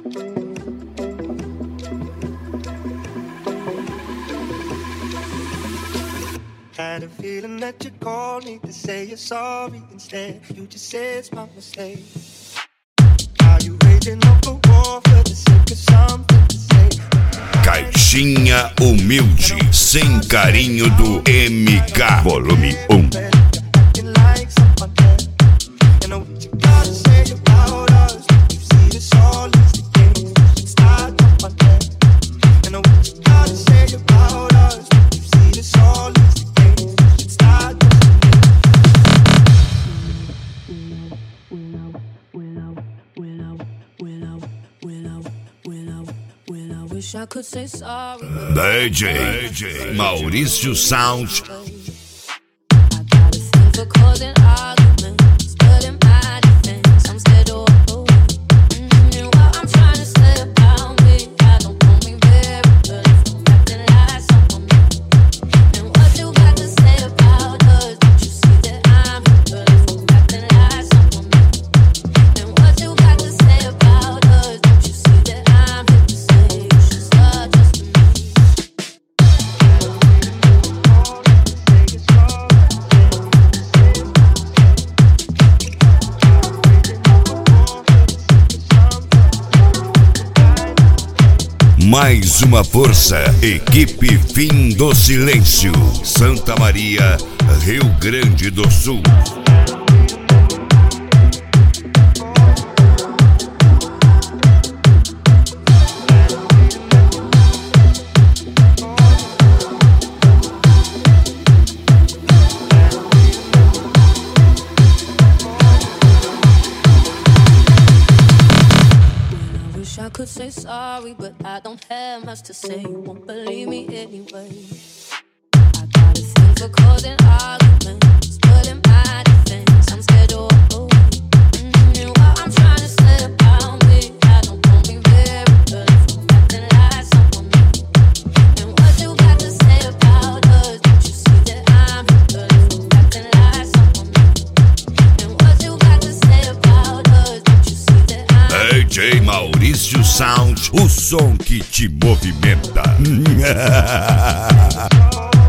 Had a feeling that you called me to say you're sorry. Instead, you just said it's my mistake. Are you waging up a war for the sake of something to say? Caixinha Humilde, sem carinho do MK, volume 1. I could say sorry. DJ Maurício Sound. I got a thing for causing arguments, but in my defense, I'm scared to walk away. And what I'm trying to say about me, I don't know me very well. If I'm acting like someone else. And what you got to say about us? Don't you see that I'm here, girl? If I'm acting like someone else. And what you got to say about us? Don't you see that I'm here to say you should start trusting me? Mais uma força, equipe Fim do Silêncio, Santa Maria, Rio Grande do Sul. I could say sorry, but I don't have much to say. You won't believe me anyway. I got a thing for causing arguments, but in my defense, I'm scared to walk away. And what I'm trying to say about me, I don't know me very well. If I'm acting like someone else. And what you got to say about us? Don't you see that I'm here, girl? If I'm acting like someone else. And what you got to say about us? Don't you see that I'm DJ Maurício Sound, o som que te movimenta.